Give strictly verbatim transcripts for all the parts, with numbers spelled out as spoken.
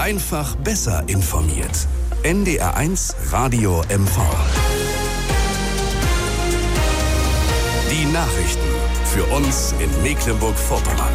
Einfach besser informiert. N D R eins Radio M V. Die Nachrichten für uns in Mecklenburg-Vorpommern.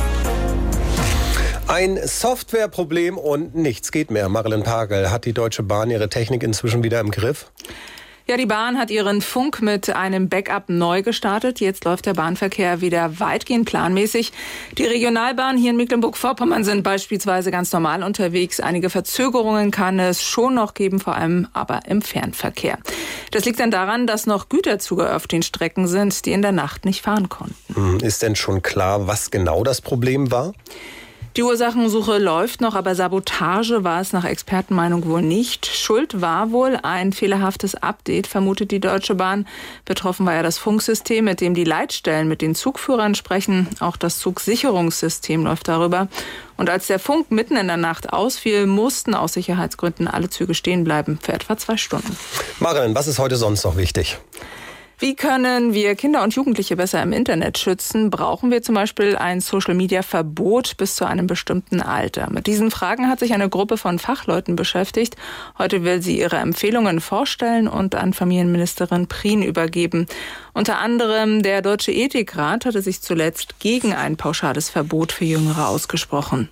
Ein Softwareproblem und nichts geht mehr. Marilyn Pagel, hat die Deutsche Bahn ihre Technik inzwischen wieder im Griff? Ja, die Bahn hat ihren Funk mit einem Backup neu gestartet. Jetzt läuft der Bahnverkehr wieder weitgehend planmäßig. Die Regionalbahnen hier in Mecklenburg-Vorpommern sind beispielsweise ganz normal unterwegs. Einige Verzögerungen kann es schon noch geben, vor allem aber im Fernverkehr. Das liegt dann daran, dass noch Güterzüge auf den Strecken sind, die in der Nacht nicht fahren konnten. Ist denn schon klar, was genau das Problem war? Die Ursachensuche läuft noch, aber Sabotage war es nach Expertenmeinung wohl nicht. Schuld war wohl ein fehlerhaftes Update, vermutet die Deutsche Bahn. Betroffen war ja das Funksystem, mit dem die Leitstellen mit den Zugführern sprechen. Auch das Zugsicherungssystem läuft darüber. Und als der Funk mitten in der Nacht ausfiel, mussten aus Sicherheitsgründen alle Züge stehen bleiben für etwa zwei Stunden. Marilyn, was ist heute sonst noch wichtig? Wie können wir Kinder und Jugendliche besser im Internet schützen? Brauchen wir zum Beispiel ein Social-Media-Verbot bis zu einem bestimmten Alter? Mit diesen Fragen hat sich eine Gruppe von Fachleuten beschäftigt. Heute will sie ihre Empfehlungen vorstellen und an Familienministerin Prien übergeben. Unter anderem der Deutsche Ethikrat hatte sich zuletzt gegen ein pauschales Verbot für Jüngere ausgesprochen.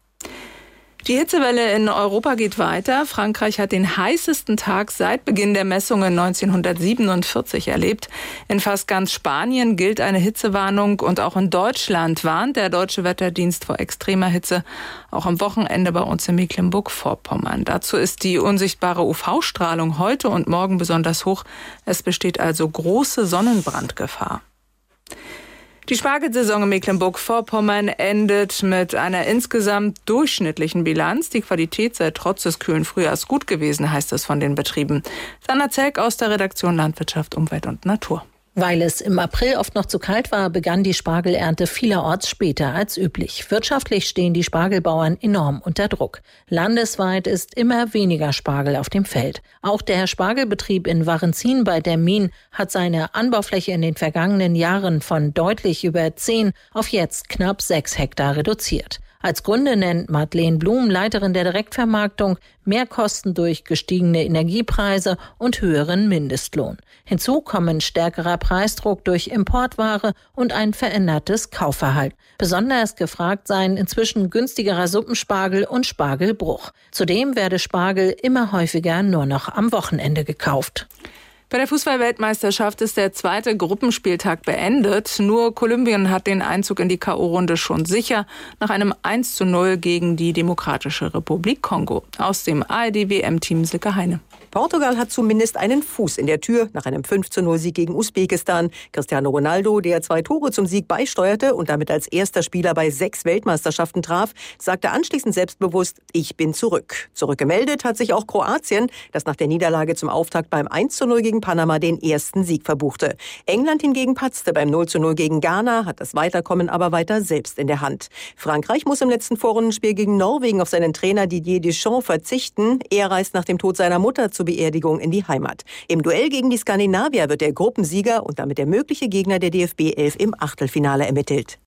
Die Hitzewelle in Europa geht weiter. Frankreich hat den heißesten Tag seit Beginn der Messungen neunzehnhundertsiebenundvierzig erlebt. In fast ganz Spanien gilt eine Hitzewarnung und auch in Deutschland warnt der Deutsche Wetterdienst vor extremer Hitze. Auch am Wochenende bei uns in Mecklenburg-Vorpommern. Dazu ist die unsichtbare U V-Strahlung heute und morgen besonders hoch. Es besteht also große Sonnenbrandgefahr. Die Spargelsaison in Mecklenburg-Vorpommern endet mit einer insgesamt durchschnittlichen Bilanz. Die Qualität sei trotz des kühlen Frühjahrs gut gewesen, heißt es von den Betrieben. Sanna Zelk aus der Redaktion Landwirtschaft, Umwelt und Natur. Weil es im April oft noch zu kalt war, begann die Spargelernte vielerorts später als üblich. Wirtschaftlich stehen die Spargelbauern enorm unter Druck. Landesweit ist immer weniger Spargel auf dem Feld. Auch der Spargelbetrieb in Warenzien bei Demmin hat seine Anbaufläche in den vergangenen Jahren von deutlich über zehn auf jetzt knapp sechs Hektar reduziert. Als Gründe nennt Madeleine Blum, Leiterin der Direktvermarktung, Mehrkosten durch gestiegene Energiepreise und höheren Mindestlohn. Hinzu kommen stärkerer Preisdruck durch Importware und ein verändertes Kaufverhalten. Besonders gefragt seien inzwischen günstigerer Suppenspargel und Spargelbruch. Zudem werde Spargel immer häufiger nur noch am Wochenende gekauft. Bei der Fußball-Weltmeisterschaft ist der zweite Gruppenspieltag beendet. Nur Kolumbien hat den Einzug in die K O-Runde schon sicher, nach einem eins zu null gegen die Demokratische Republik Kongo. Aus dem A R D-W M-Team Silke Heine. Portugal hat zumindest einen Fuß in der Tür nach einem fünf zu null Sieg gegen Usbekistan. Cristiano Ronaldo, der zwei Tore zum Sieg beisteuerte und damit als erster Spieler bei sechs Weltmeisterschaften traf, sagte anschließend selbstbewusst, ich bin zurück. Zurückgemeldet hat sich auch Kroatien, das nach der Niederlage zum Auftakt beim eins zu null gegen Panama den ersten Sieg verbuchte. England hingegen patzte beim null zu null gegen Ghana, hat das Weiterkommen aber weiter selbst in der Hand. Frankreich muss im letzten Vorrundenspiel gegen Norwegen auf seinen Trainer Didier Deschamps verzichten. Er reist nach dem Tod seiner Mutter zur Beerdigung in die Heimat. Im Duell gegen die Skandinavier wird der Gruppensieger und damit der mögliche Gegner der D F B elf im Achtelfinale ermittelt.